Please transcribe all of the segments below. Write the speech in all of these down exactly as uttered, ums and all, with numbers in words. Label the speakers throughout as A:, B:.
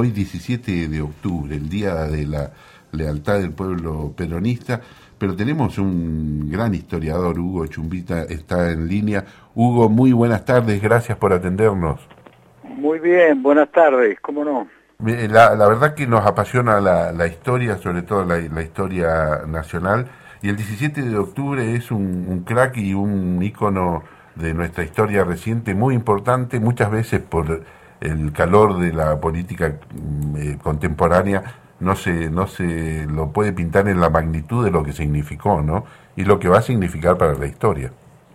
A: hoy diecisiete de octubre, el Día de la Lealtad del Pueblo Peronista, pero tenemos un gran historiador, Hugo Chumbita, está en línea. Hugo, muy buenas tardes, gracias por atendernos.
B: Muy bien, buenas tardes, ¿cómo no?
A: La, la verdad que nos apasiona la, la historia, sobre todo la, la historia nacional, y el diecisiete de octubre es un, un crack y un ícono de nuestra historia reciente muy importante, muchas veces por el calor de la política eh, contemporánea no se no se lo puede pintar en la magnitud de lo que significó, ¿no? Y lo que va a significar para la historia.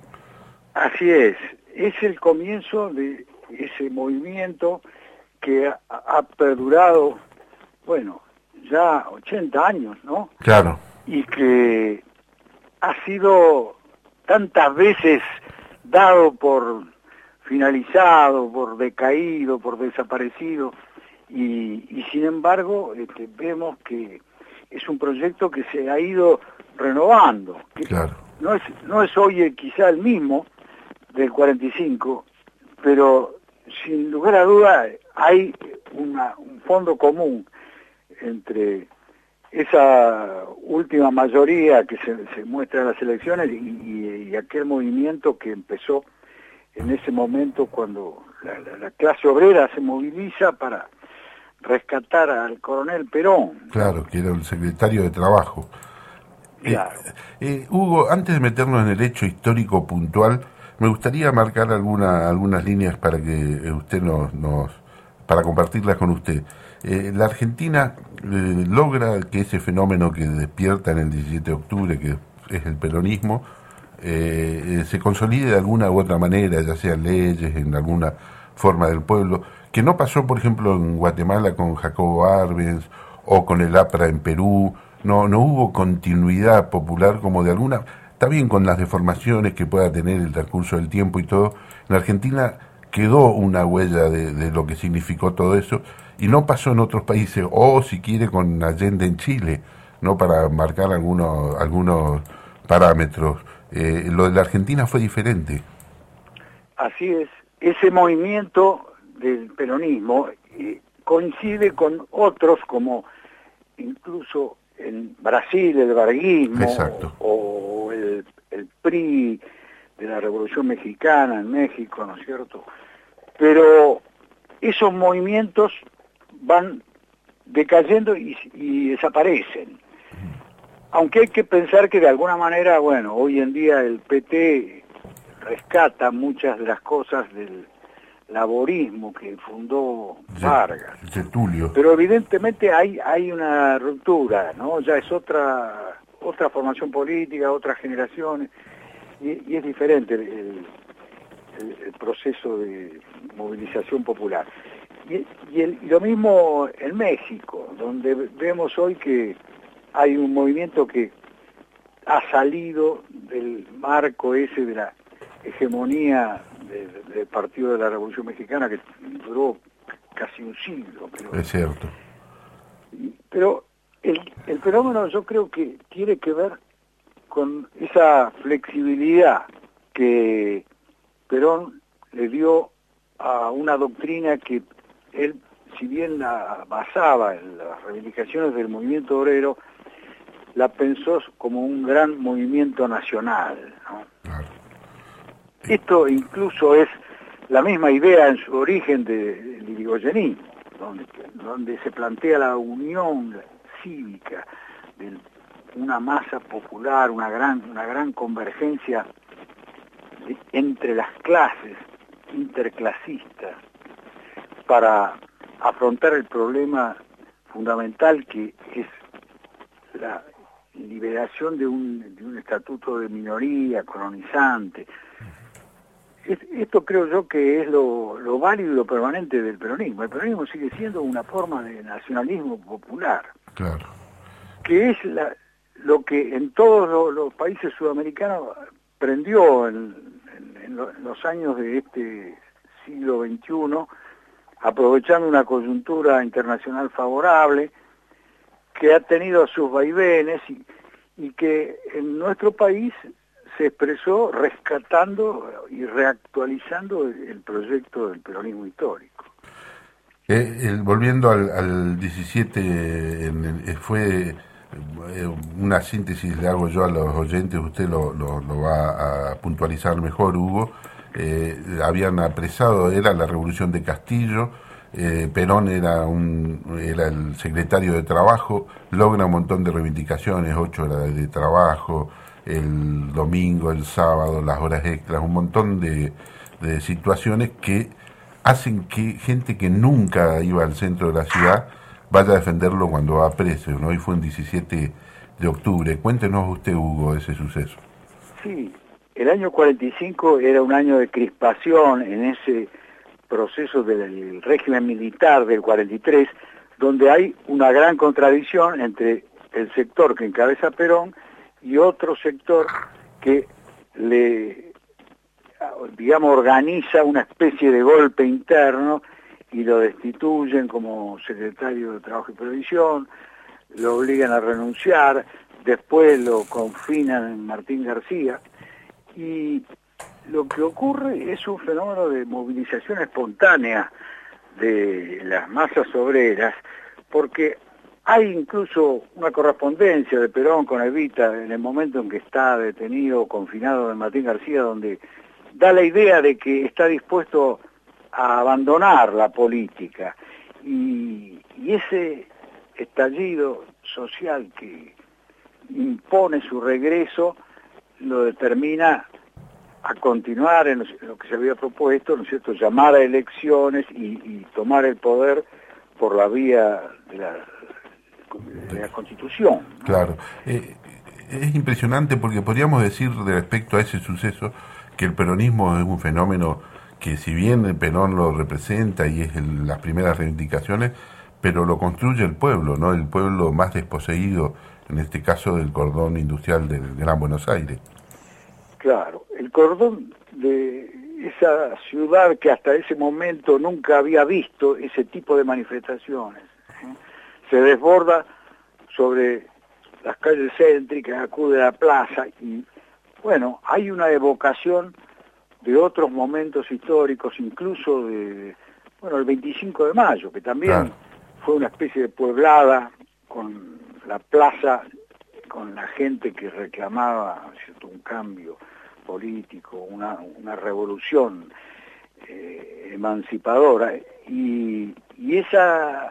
B: Así es, es el comienzo de ese movimiento que ha, ha perdurado, bueno, ya ochenta años, ¿no?
A: Claro.
B: Y que ha sido tantas veces dado por finalizado, por decaído, por desaparecido, y, y sin embargo este, vemos que es un proyecto que se ha ido renovando, que
A: Claro.
B: no es, no es hoy quizá el mismo del cuarenta y cinco, pero sin lugar a duda hay una, un fondo común entre esa última mayoría que se, se muestra en las elecciones y, y, y aquel movimiento que empezó en ese momento cuando la, la, la clase obrera se moviliza para rescatar al coronel Perón.
A: Claro, que era el secretario de Trabajo.
B: Claro.
A: Eh, eh, Hugo, antes de meternos en el hecho histórico puntual, me gustaría marcar alguna, algunas líneas para que usted nos, nos para compartirlas con usted. Eh, la Argentina eh, logra que ese fenómeno que despierta en el diecisiete de octubre, que es el peronismo, eh, eh, se consolide de alguna u otra manera, ya sea leyes, en alguna forma del pueblo, que no pasó, por ejemplo, en Guatemala con Jacobo Arbenz o con el APRA en Perú. No, no hubo continuidad popular como de alguna... Está bien con las deformaciones que pueda tener el transcurso del tiempo y todo. En Argentina quedó una huella de, de lo que significó todo eso y no pasó en otros países, o si quiere con Allende en Chile, no, para marcar algunos, algunos parámetros. Eh, lo de la Argentina fue diferente.
B: Así es, ese movimiento del peronismo eh, coincide con otros como incluso en Brasil el varguismo.
A: Exacto.
B: o el, el P R I de la Revolución Mexicana en México, ¿no es cierto? Pero esos movimientos van decayendo y, y desaparecen. Aunque hay que pensar que de alguna manera, bueno, hoy en día el P T rescata muchas de las cosas del laborismo que fundó Vargas.
A: Getúlio.
B: Pero evidentemente hay hay una ruptura, ¿no? Ya es otra otra formación política, otras generaciones, y, y es diferente el, el, el proceso de movilización popular. Y, y, el, y lo mismo en México, donde vemos hoy que hay un movimiento que ha salido del marco ese de la hegemonía del, del Partido de la Revolución Mexicana, que duró casi un siglo. Pero,
A: es cierto.
B: Pero el, el fenómeno yo creo que tiene que ver con esa flexibilidad que Perón le dio a una doctrina que él, si bien la basaba en las reivindicaciones del movimiento obrero, la pensó como un gran movimiento nacional, ¿no?
A: Claro.
B: Esto incluso es la misma idea en su origen del irigoyenismo, donde, donde se plantea la unión cívica de una masa popular, una gran, una gran convergencia de, entre las clases interclasistas para afrontar el problema fundamental que es la liberación de un, de un estatuto de minoría colonizante. Esto creo yo que es lo, lo válido y lo permanente del peronismo. El peronismo sigue siendo una forma de nacionalismo popular.
A: Claro.
B: Que es la, lo que en todos los, los países sudamericanos prendió en, en, en, lo, en los años de este siglo veintiuno, aprovechando una coyuntura internacional favorable, que ha tenido sus vaivenes y, y que en nuestro país se expresó rescatando y reactualizando el proyecto del peronismo histórico.
A: Eh, el- volviendo al, al diecisiete, en el- eh, fue eh, una síntesis, le hago yo a los oyentes, usted lo, lo, lo va a puntualizar mejor, Hugo. Eh, habían apresado, era la revolución de Castillo, eh, Perón era, un, era el secretario de Trabajo, logra un montón de reivindicaciones, ocho horas de trabajo, el domingo, el sábado, las horas extras, un montón de, de situaciones que hacen que gente que nunca iba al centro de la ciudad vaya a defenderlo cuando va preso, ¿no? Y fue un diecisiete de octubre. Cuéntenos usted, Hugo, ese suceso.
B: Sí, el año cuarenta y cinco era un año de crispación en ese proceso del régimen militar del cuarenta y tres, donde hay una gran contradicción entre el sector que encabeza Perón y otro sector que le, digamos, organiza una especie de golpe interno y lo destituyen como secretario de Trabajo y Previsión, lo obligan a renunciar, después lo confinan en Martín García, y lo que ocurre es un fenómeno de movilización espontánea de las masas obreras, porque hay incluso una correspondencia de Perón con Evita en el momento en que está detenido o confinado en Martín García, donde da la idea de que está dispuesto a abandonar la política, y, y ese estallido social que impone su regreso lo determina a continuar en lo que se había propuesto, ¿no es cierto?, llamar a elecciones y, y tomar el poder por la vía de la, de la Constitución, ¿no?
A: Claro. Eh, es impresionante porque podríamos decir de respecto a ese suceso que el peronismo es un fenómeno que, si bien el Perón lo representa y es el, las primeras reivindicaciones, pero lo construye el pueblo, ¿no? El pueblo más desposeído, en este caso del cordón industrial del Gran Buenos Aires.
B: Claro, el cordón de esa ciudad que hasta ese momento nunca había visto ese tipo de manifestaciones, ¿eh?, se desborda sobre las calles céntricas, acude a la plaza y, bueno, hay una evocación de otros momentos históricos, incluso de, bueno, el veinticinco de mayo, que también
A: Claro.
B: fue una especie de pueblada con la plaza, con la gente que reclamaba, ¿cierto?, un cambio político, una, una revolución eh, emancipadora, y, y esa,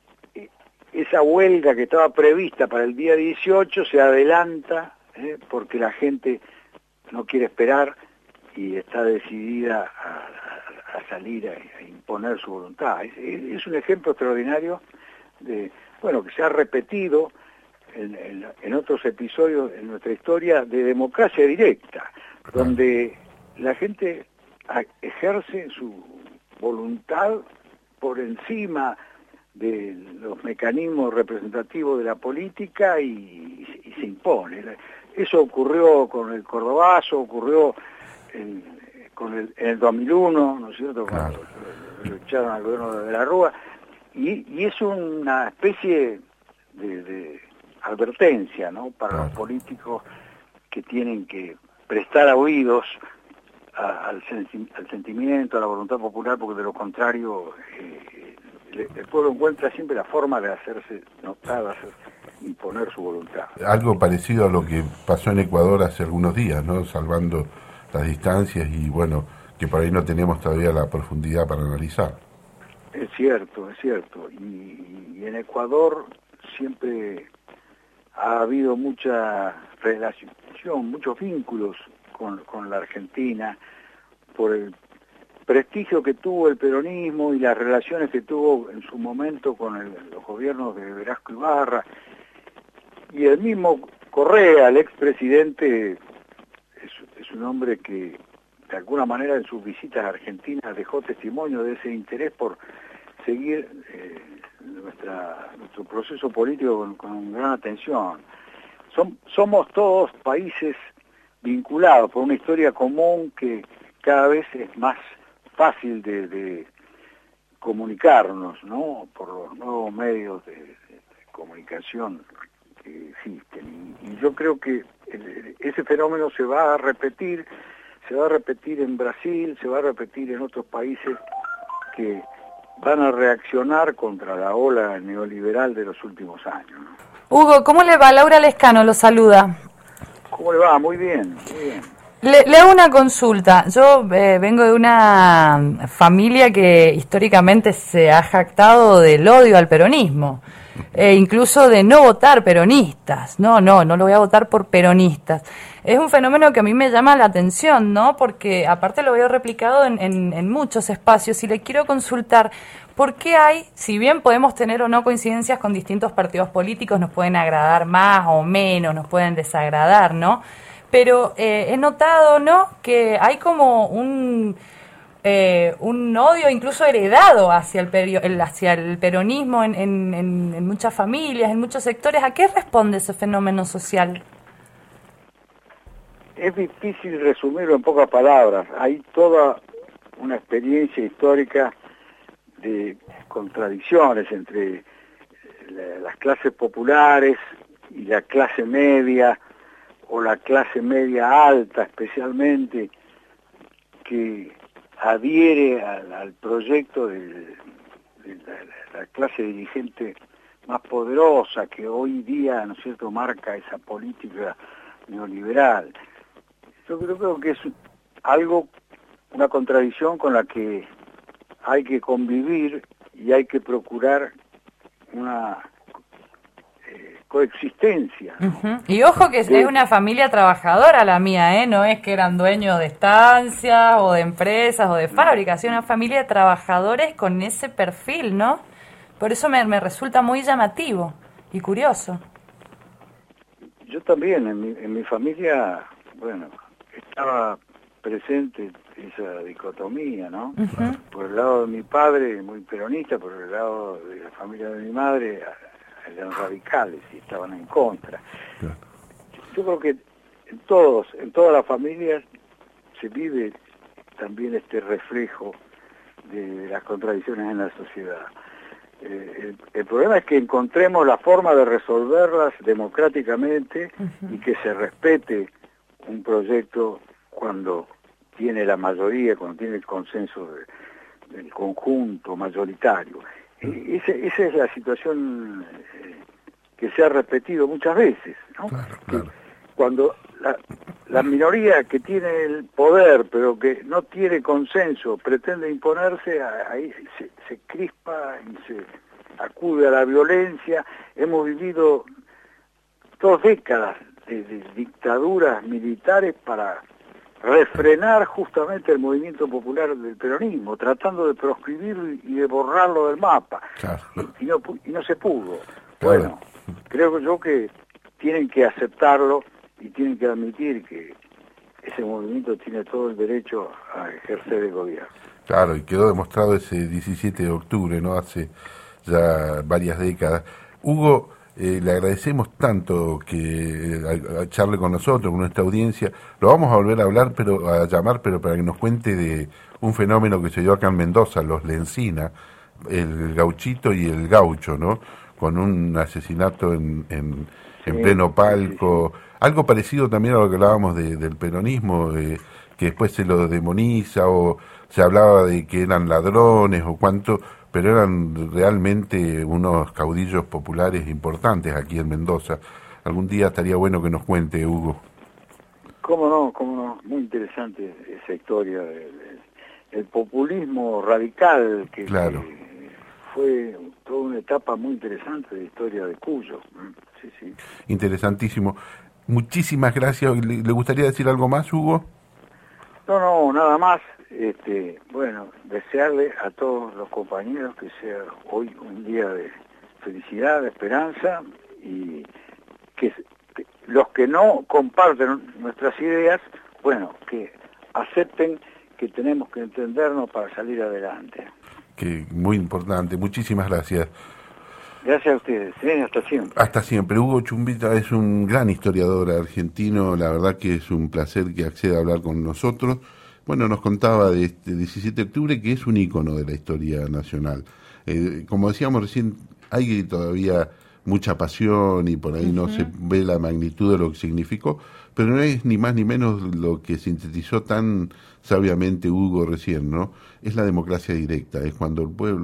B: esa huelga que estaba prevista para el día dieciocho se adelanta, eh, porque la gente no quiere esperar y está decidida a, a salir a, a imponer su voluntad. Es, es un ejemplo extraordinario de, bueno, que se ha repetido en, en, en otros episodios en nuestra historia de democracia directa, donde la gente ejerce su voluntad por encima de los mecanismos representativos de la política y, y se impone. Eso ocurrió con el Cordobazo, ocurrió en, con el, en el dos mil uno, ¿no es cierto?,
A: Claro.
B: cuando lo echaron al gobierno de la Rúa, y, y es una especie de, de advertencia, ¿no?, para
A: Claro.
B: los políticos que tienen que prestar oídos a, al, senti al sentimiento, a la voluntad popular, porque de lo contrario eh, el pueblo encuentra siempre la forma de hacerse notar, de hacer, imponer su voluntad.
A: Algo parecido a lo que pasó en Ecuador hace algunos días, ¿no? Salvando las distancias y, bueno, que por ahí no tenemos todavía la profundidad para analizar.
B: Es cierto, es cierto. Y, y en Ecuador siempre ha habido mucha relación, muchos vínculos con, con la Argentina, por el prestigio que tuvo el peronismo y las relaciones que tuvo en su momento con el, los gobiernos de Velasco Ibarra, y el mismo Correa, el expresidente, es, es un hombre que de alguna manera en sus visitas a Argentina dejó testimonio de ese interés por seguir eh, nuestra, nuestro proceso político con, con gran atención. Som, somos todos países vinculados por una historia común que cada vez es más fácil de, de comunicarnos, ¿no?, por los nuevos medios de, de, de comunicación que existen. Y, y yo creo que el, ese fenómeno se va a repetir, se va a repetir en Brasil, se va a repetir en otros países que van a reaccionar contra la ola neoliberal de los últimos años, ¿no?
C: Hugo, ¿cómo le va? Laura Lescano lo saluda.
B: ¿Cómo le va? Muy bien, muy bien.
C: Le, le hago una consulta. Yo eh, vengo de una familia que históricamente se ha jactado del odio al peronismo, e incluso de no votar peronistas. No, no, no lo voy a votar por peronistas. Es un fenómeno que a mí me llama la atención, ¿no? Porque aparte lo veo replicado en, en, en muchos espacios y le quiero consultar por qué hay, si bien podemos tener o no coincidencias con distintos partidos políticos, nos pueden agradar más o menos, nos pueden desagradar, ¿no? Pero eh, he notado, ¿no?, que hay como un eh, un odio incluso heredado hacia el, perio, el hacia el peronismo en, en, en, en muchas familias, en muchos sectores. ¿A qué responde ese fenómeno social?
B: Es difícil resumirlo en pocas palabras. Hay toda una experiencia histórica de contradicciones entre la, las clases populares y la clase media, o la clase media alta especialmente, que adhiere al, al proyecto de, de la, la clase dirigente más poderosa que hoy día, ¿no es cierto?, marca esa política neoliberal. Yo creo, creo que es algo, una contradicción con la que hay que convivir y hay que procurar una coexistencia, ¿no?
C: Uh-huh. Y ojo que
B: de...
C: es una familia trabajadora la mía, ¿eh? No es que eran dueños de estancias o de empresas o de fábricas, es una familia de trabajadores con ese perfil, ¿no? Por eso me, me resulta muy llamativo y curioso.
B: Yo también, en mi, en mi familia, bueno, estaba presente esa dicotomía, ¿no? Uh-huh. Por el lado de mi padre, muy peronista, por el lado de la familia de mi madre, eran radicales y estaban en contra. Claro. Yo creo que en todos, en todas las familias se vive también este reflejo de las contradicciones en la sociedad. Eh, el, el problema es que encontremos la forma de resolverlas democráticamente uh-huh. y que se respete un proyecto cuando tiene la mayoría, cuando tiene el consenso de, del conjunto mayoritario. Ese, esa es la situación eh, que se ha repetido muchas veces, ¿no?
A: Claro, claro.
B: Cuando la, la minoría que tiene el poder, pero que no tiene consenso, pretende imponerse, ahí se, se crispa y se acude a la violencia. Hemos vivido dos décadas de, de dictaduras militares para refrenar justamente el movimiento popular del peronismo, tratando de proscribir y de borrarlo del mapa. Claro. Y, no, y no se pudo. Claro. Bueno, creo yo que tienen que aceptarlo y tienen que admitir que ese movimiento tiene todo el derecho a ejercer el gobierno.
A: Claro, y quedó demostrado ese diecisiete de octubre, ¿no? Hace ya varias décadas. Hugo, Eh, le agradecemos tanto que eh, a, a charle con nosotros, con nuestra audiencia. Lo vamos a volver a hablar, pero a llamar, pero para que nos cuente de un fenómeno que se dio acá en Mendoza, los Lencina, el gauchito y el gaucho, ¿no? Con un asesinato en, en, sí, en pleno palco. Sí, sí. Algo parecido también a lo que hablábamos de, del peronismo, eh, que después se lo demoniza o se hablaba de que eran ladrones o cuánto, pero eran realmente unos caudillos populares importantes aquí en Mendoza. Algún día estaría bueno que nos cuente, Hugo.
B: Cómo no, cómo no, muy interesante esa historia del el populismo radical que,
A: claro.
B: que fue toda una etapa muy interesante de la historia de Cuyo. Sí, sí.
A: Interesantísimo. Muchísimas gracias. ¿Le, le gustaría decir algo más, Hugo?
B: No, no, nada más. Este, bueno, desearle a todos los compañeros que sea hoy un día de felicidad, de esperanza, y que, que los que no comparten nuestras ideas, bueno, que acepten que tenemos que entendernos para salir adelante.
A: Que muy importante. Muchísimas gracias.
B: Gracias a ustedes, ¿eh? Hasta siempre.
A: Hasta siempre. Hugo Chumbita es un gran historiador argentino, la verdad que es un placer que acceda a hablar con nosotros. Bueno, nos contaba de este diecisiete de octubre, que es un ícono de la historia nacional. Eh, como decíamos recién, hay todavía mucha pasión y por ahí uh-huh. no se ve la magnitud de lo que significó, pero no es ni más ni menos lo que sintetizó tan sabiamente Hugo recién, ¿no? Es la democracia directa, es cuando el pueblo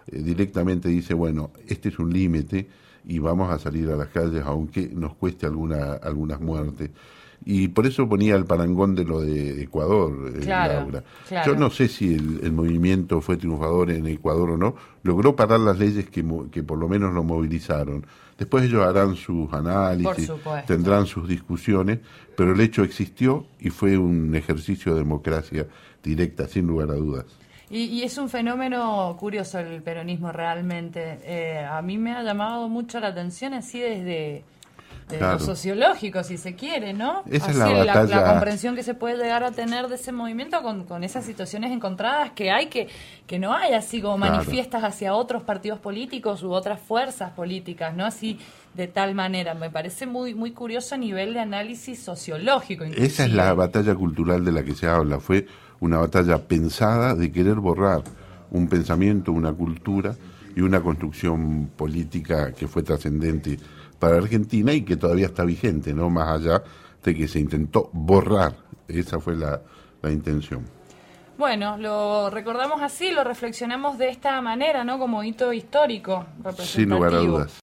A: eh, directamente dice, bueno, este es un límite y vamos a salir a las calles aunque nos cueste alguna, algunas muertes. Y por eso ponía el parangón de lo de Ecuador, eh,
C: claro,
A: Laura.
C: Claro.
A: Yo no sé si el, el movimiento fue triunfador en Ecuador o no, logró parar las leyes que, que por lo menos lo movilizaron. Después ellos harán sus análisis, tendrán sus discusiones, pero el hecho existió y fue un ejercicio de democracia directa, sin lugar a dudas.
C: Y, y es un fenómeno curioso el peronismo realmente. Eh, a mí me ha llamado mucho la atención así desde... de claro. lo sociológico, si se quiere, ¿no?
A: Esa
C: Así
A: es la, batalla...
C: la, la comprensión que se puede llegar a tener de ese movimiento con, con esas situaciones encontradas que hay, que, que no hay así como claro. manifiestas hacia otros partidos políticos u otras fuerzas políticas, ¿no? Así de tal manera. Me parece muy muy curioso a nivel de análisis sociológico. Inclusive.
A: Esa es la batalla cultural de la que se habla. Fue una batalla pensada de querer borrar un pensamiento, una cultura y una construcción política que fue trascendente para Argentina y que todavía está vigente, ¿no? Más allá de que se intentó borrar. Esa fue la, la intención.
C: Bueno, lo recordamos así, lo reflexionamos de esta manera, ¿no? Como hito histórico representativo.
A: Sin lugar a dudas.